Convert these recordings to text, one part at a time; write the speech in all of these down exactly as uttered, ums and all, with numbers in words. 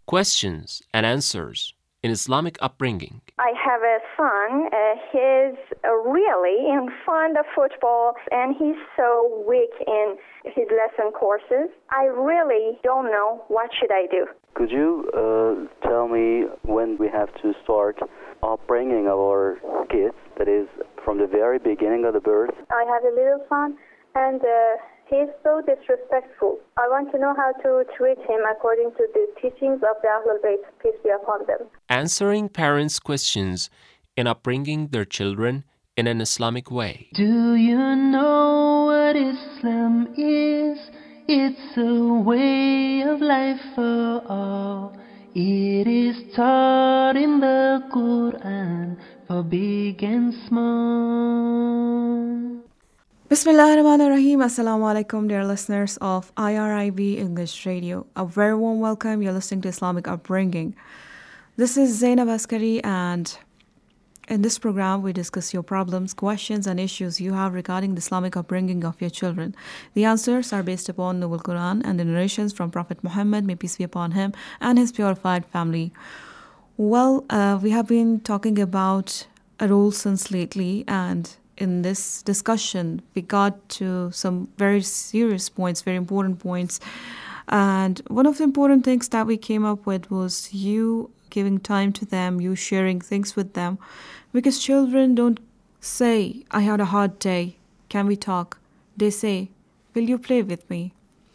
Questions and answers in Islamic upbringing. I have a son. Uh, he's uh, really in fond of football, and he's so weak in his lesson courses. I really don't know what should I do. Could you uh, tell me when we have to start upbringing our kids, that is, from the very beginning of the birth? I have a little son, and uh, he's so disrespectful. I want to know how to treat him according to the teachings of the Ahlul Bayt, peace be upon them. Answering parents' questions in upbringing their children in an Islamic way. Do you know what Islam is? It's a way of life for all. It is taught in the Quran for big and small. Bismillahirrahmanirrahim. Assalamu alaikum, dear listeners of I R I B English Radio. A very warm welcome. You're listening to Islamic Upbringing. This is Zainab Askari, and in this program, we discuss your problems, questions, and issues you have regarding the Islamic upbringing of your children. The answers are based upon Noble Quran and the narrations from Prophet Muhammad, may peace be upon him, and his purified family. Well, uh, we have been talking about adolescence lately, and in this discussion, we got to some very serious points, very important points. And one of the important things that we came up with was you giving time to them, you sharing things with them. Because children don't say, I had a hard day, can we talk? They say, will you play with me?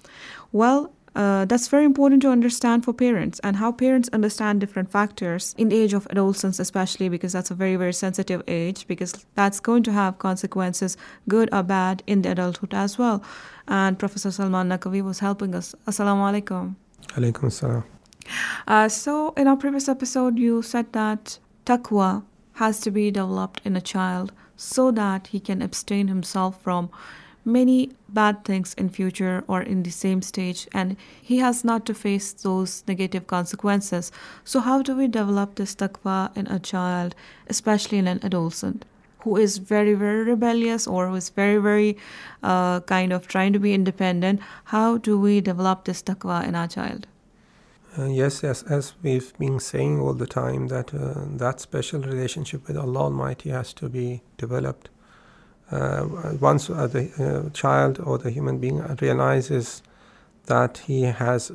Well, uh, that's very important to understand for parents, and how parents understand different factors in the age of adolescence, especially because that's a very, very sensitive age, because that's going to have consequences, good or bad, in the adulthood as well. And Professor Salman Naqvi was helping us. Assalamu alaikum. Alaikum assalam. Uh, so in our previous episode, you said that taqwa has to be developed in a child so that he can abstain himself from many bad things in future or in the same stage, and he has not to face those negative consequences. So how do we develop this taqwa in a child, especially in an adolescent who is very, very rebellious or who is very, very uh, kind of trying to be independent? How do we develop this taqwa in our child? Uh, yes, yes, as we've been saying all the time, that uh, that special relationship with Allah Almighty has to be developed. Uh, once uh, the uh, child or the human being realizes that he has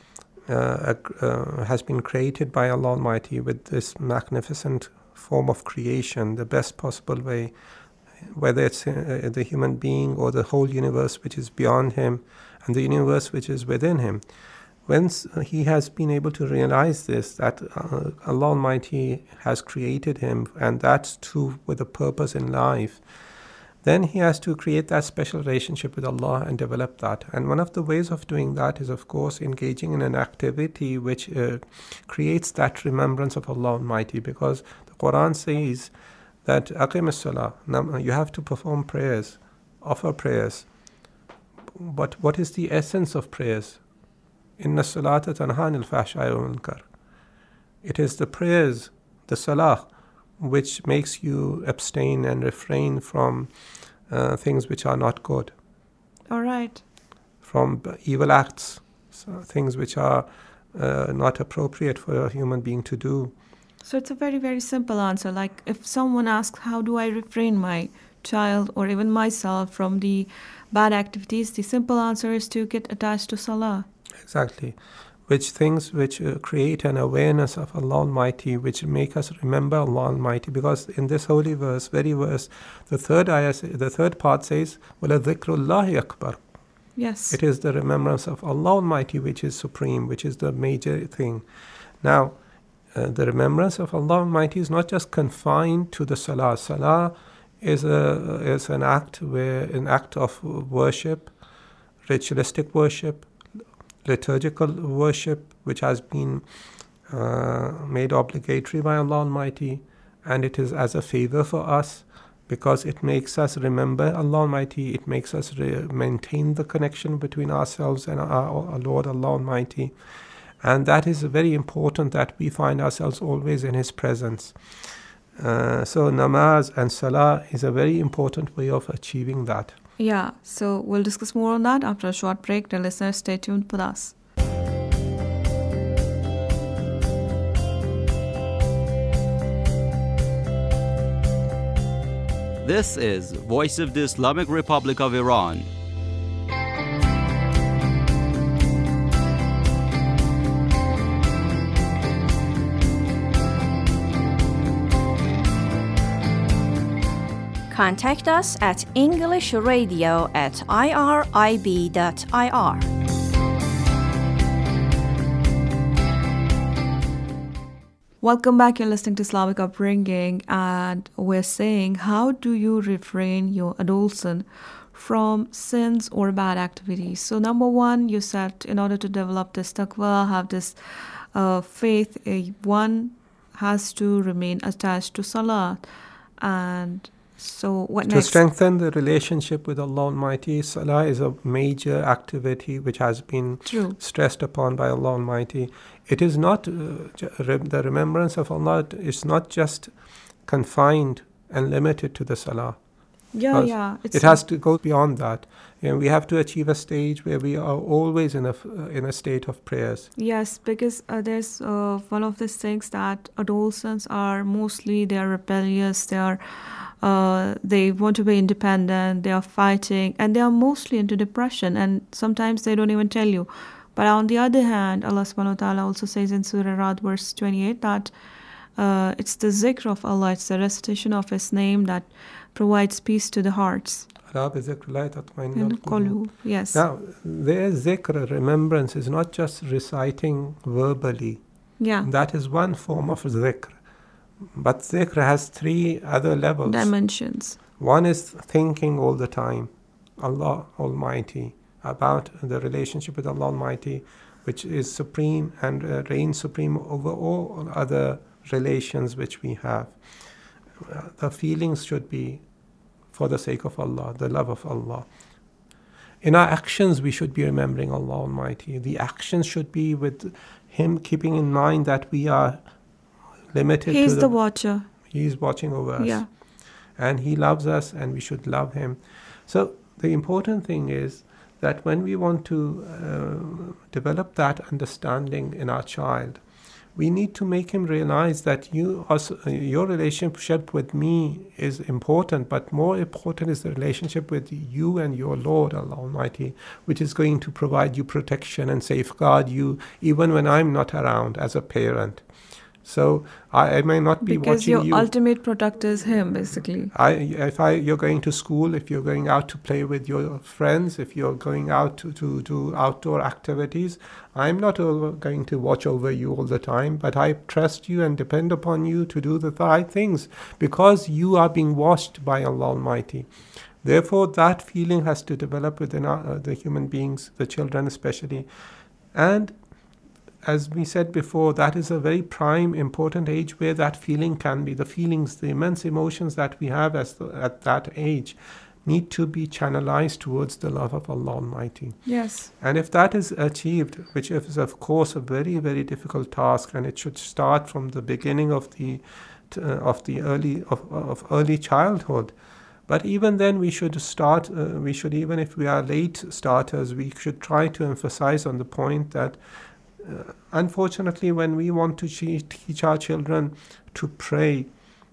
uh, uh, has been created by Allah Almighty with this magnificent form of creation, the best possible way, whether it's uh, the human being or the whole universe which is beyond him and the universe which is within him. Once he has been able to realize this, that uh, Allah Almighty has created him, and that's too with a purpose in life, then he has to create that special relationship with Allah and develop that. And one of the ways of doing that is, of course, engaging in an activity which uh, creates that remembrance of Allah Almighty, because the Quran says that Aqim as-salah, you have to perform prayers, offer prayers. But what is the essence of prayers? Inna salata tanha anil fahsha'i wal munkar. It is the prayers, the salah, which makes you abstain and refrain from uh, things which are not good. All right. From evil acts, so things which are uh, not appropriate for a human being to do. So it's a very, very simple answer. Like if someone asks, how do I refrain my child or even myself from the bad activities, the simple answer is to get attached to salah. Exactly. Which things which uh, create an awareness of Allah Almighty, which make us remember Allah Almighty. Because in this holy verse, very verse, the third ayah, the third part says, وَلَا ذِكْرُ اللَّهِ أَكْبَرُ. Yes. It is the remembrance of Allah Almighty which is supreme, which is the major thing. Now, uh, the remembrance of Allah Almighty is not just confined to the salah. Salah is a is an act where an act of worship, ritualistic worship, liturgical worship, which has been uh, made obligatory by Allah Almighty, and it is as a favor for us because it makes us remember Allah Almighty, it makes us re- maintain the connection between ourselves and our, our Lord Allah Almighty, and that is very important that we find ourselves always in His presence. Uh, so namaz and salah is a very important way of achieving that. Yeah, so we'll discuss more on that after a short break. The listeners, stay tuned with us. This is Voice of the Islamic Republic of Iran. Contact us at englishradio at irib dot I R. Welcome back. You're listening to Islamic Upbringing, and we're saying, how do you refrain your adolescent from sins or bad activities? So, number one, you said in order to develop this taqwa, have this uh, faith, uh, one has to remain attached to salat. And so, what to next? strengthen the relationship with Allah Almighty, Salah is a major activity which has been True. stressed upon by Allah Almighty. It is not, uh, the remembrance of Allah is not just confined and limited to the Salah. Yeah, yeah. It has to go beyond that. And we have to achieve a stage where we are always in a, in a state of prayers. Yes, because uh, there's uh, one of these things that adolescents are mostly, they are rebellious, they are Uh, they want to be independent, they are fighting, and they are mostly into depression, and sometimes they don't even tell you. But on the other hand, Allah subhanahu wa ta'ala also says in Surah Ra'd verse twenty-eight that uh, it's the zikr of Allah, it's the recitation of His name that provides peace to the hearts. Yes. Now, their zikr, remembrance, is not just reciting verbally. Yeah. That is one form of zikr. But zikr has three other levels. Dimensions. One is thinking all the time, Allah Almighty, about the relationship with Allah Almighty, which is supreme and uh, reigns supreme over all other relations which we have. Uh, the feelings should be for the sake of Allah, the love of Allah. In our actions, we should be remembering Allah Almighty. The actions should be with Him, keeping in mind that we are limited He's to the, the watcher. He's watching over us. Yeah. And He loves us, and we should love Him. So the important thing is that when we want to uh, develop that understanding in our child, we need to make him realize that you also, uh, your relationship with me is important, but more important is the relationship with you and your Lord, Allah Almighty, which is going to provide you protection and safeguard you even when I'm not around as a parent. So I, I may not be because watching your you. ultimate protector is Him, basically. I, if I, you're going to school, if you're going out to play with your friends, if you're going out to, to, to outdoor activities, I'm not over, going to watch over you all the time, but I trust you and depend upon you to do the right things because you are being watched by Allah Almighty. Therefore, that feeling has to develop within our, uh, the human beings, the children especially. And as we said before, that is a very prime, important age where that feeling can be. The feelings, the immense emotions that we have as the, at that age need to be channelized towards the love of Allah Almighty. Yes. And if that is achieved, which is of course a very, very difficult task, and it should start from the beginning of the uh, of the early of, of early childhood. But even then, we should start. Uh, we should, even if we are late starters, we should try to emphasize on the point that Uh, unfortunately, when we want to teach our children to pray,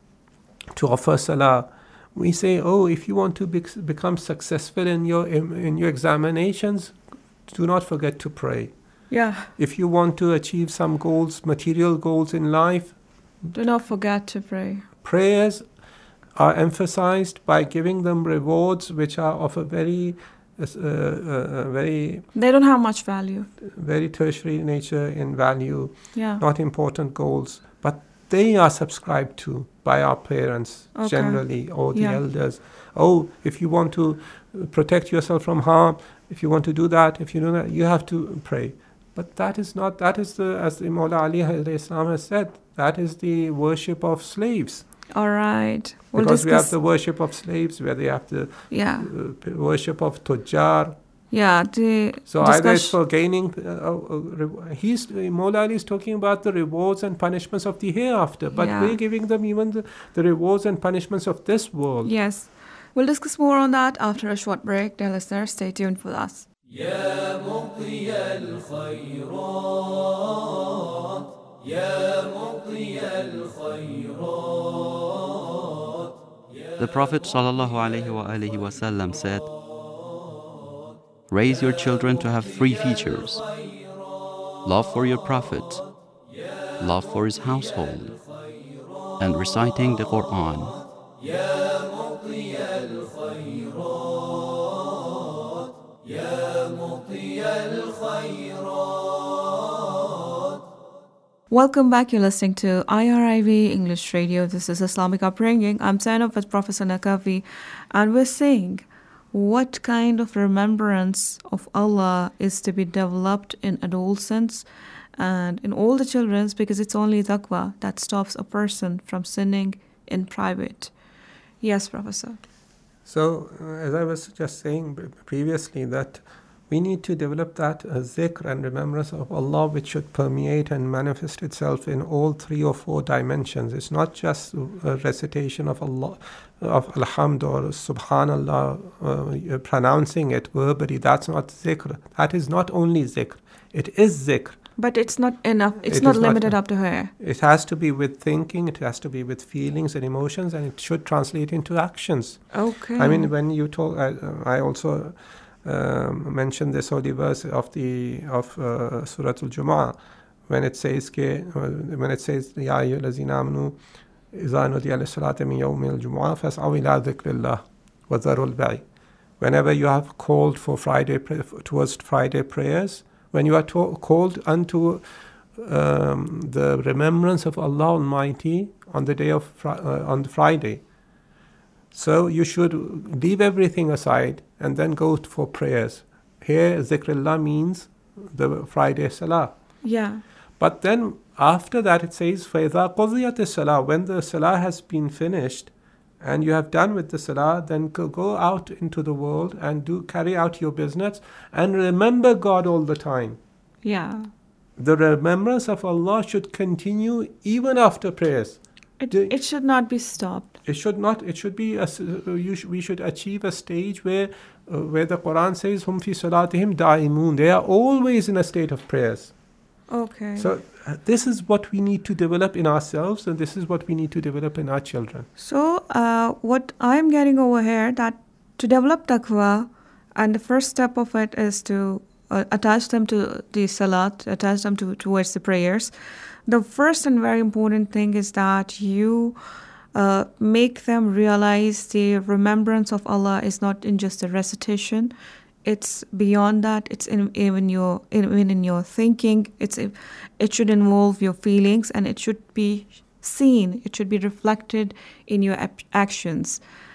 to offer salah, we say, oh, if you want to be, become successful in your in, in your examinations, do not forget to pray. Yeah. If you want to achieve some goals, material goals in life, do not forget to pray. Prayers are emphasized by giving them rewards which are of a very Uh, uh, very they don't have much value, very tertiary nature in value, yeah. Not important goals, but they are subscribed to by our parents, okay. Generally, or the yeah. elders. Oh, if you want to protect yourself from harm, if you want to do that, if you do that, you have to pray. But that is not, that is the, as the Mawla Ali alayhi salam has said, that is the worship of slaves. All right. We'll because we have the worship of slaves, where they have the yeah. uh, worship of tujjar. Yeah. The so either it's for gaining. Uh, uh, he's Mawla Ali is talking about the rewards and punishments of the hereafter, but yeah. we're giving them even the, the rewards and punishments of this world. Yes. We'll discuss more on that after a short break. Dear listeners, stay tuned for us. يا مقضي الخيرات يا مقضي الخيرات The Prophet sallallahu alaihi wa alihi wasallam said, raise your children to have three features: love for your Prophet, love for his household, and reciting the Quran. Welcome back. You're listening to I R I V English Radio. This is Islamic Upbringing. I'm Zainab with Professor Naqvi, and we're saying what kind of remembrance of Allah is to be developed in adolescence and in all the children's, because it's only taqwa that stops a person from sinning in private. Yes, Professor. So, uh, as I was just saying previously, that we need to develop that uh, zikr and remembrance of Allah, which should permeate and manifest itself in all three or four dimensions. It's not just a recitation of Allah, of Alhamd or Subhanallah, uh, pronouncing it verbally. That's not zikr. That is not only zikr. It is zikr. But it's not enough. It's It not is not limited enough. up to her. It has to be with thinking, it has to be with feelings and emotions, and it should translate into actions. Okay. I mean, when you talk, I, I also um, mentioned this holy verse of the of uh, Surah Al-Jumu'ah, when it says, ke, uh, when it says, Ya ayyuhallazina amanu, idha nudiya lis-salati min yawmi al-jumu'ah fas'aw ila dhikrillah wa dharul bay'. Whenever you have called for Friday pray, towards Friday prayers, when you are to- called unto um, the remembrance of Allah Almighty on the day of fr- uh, on Friday, so you should leave everything aside and then go for prayers. Here, zikrullah means the Friday salah. Yeah. But then after that, it says, فَإِذَا قُضِيَتِ الصَّلَاةُ. When the salah has been finished and you have done with the salah, then go, go out into the world and do carry out your business and remember God all the time. Yeah. The remembrance of Allah should continue even after prayers. It, it should not be stopped. It should not. It should be. A, you sh- we should achieve a stage where, uh, where the Quran says, "Hum fi salatihim da'imun." They are always in a state of prayers. Okay. So uh, this is what we need to develop in ourselves, and this is what we need to develop in our children. So, uh, what I'm getting over here, that to develop taqwa, and the first step of it is to uh, attach them to the salat, attach them to towards the prayers. The first and very important thing is that you uh, make them realize the remembrance of Allah is not in just a recitation. It's beyond that. It's in even your even in your thinking. It's it should involve your feelings, and it should be seen. It should be reflected in your ap- actions.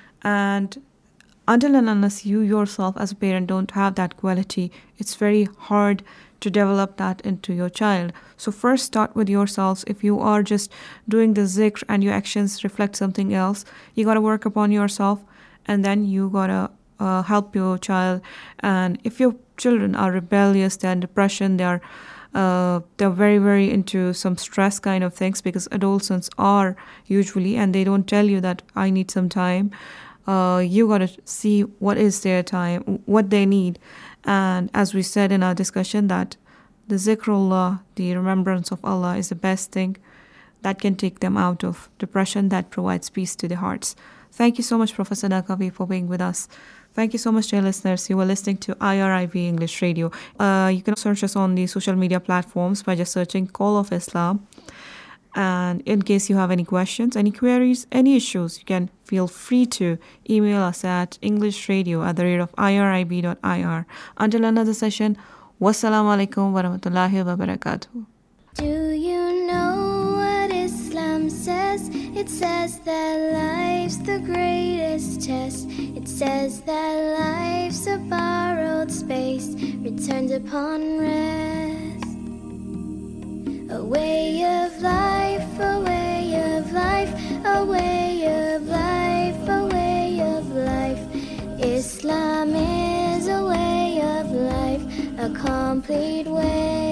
And until and unless you yourself as a parent don't have that quality, it's very hard to develop that into your child. So first start with yourselves. If you are just doing the zikr and your actions reflect something else, you got to work upon yourself, and then you got to uh, help your child. And if your children are rebellious, they're in depression, they're uh, they're very, very into some stress kind of things, because adolescents are usually, and they don't tell you that I need some time. Uh, you got to see what is their time, what they need. And as we said in our discussion, that the zikrullah, the remembrance of Allah, is the best thing that can take them out of depression, that provides peace to their hearts. Thank you so much, Professor Naqvi, for being with us. Thank you so much, dear listeners. You were listening to I R I V English Radio. Uh, you can search us on the social media platforms by just searching Call of Islam. And in case you have any questions, any queries, any issues, you can feel free to email us at englishradio at the rate of irib dot ir. Until another session, wassalamu alaikum wa rahmatullahi wa barakatuh. Do you know what Islam says? It says that life's the greatest test. It says that life's a borrowed space, returned upon rest. A way of life, a way of life, a way of life, a way of life. Islam is a way of life, a complete way.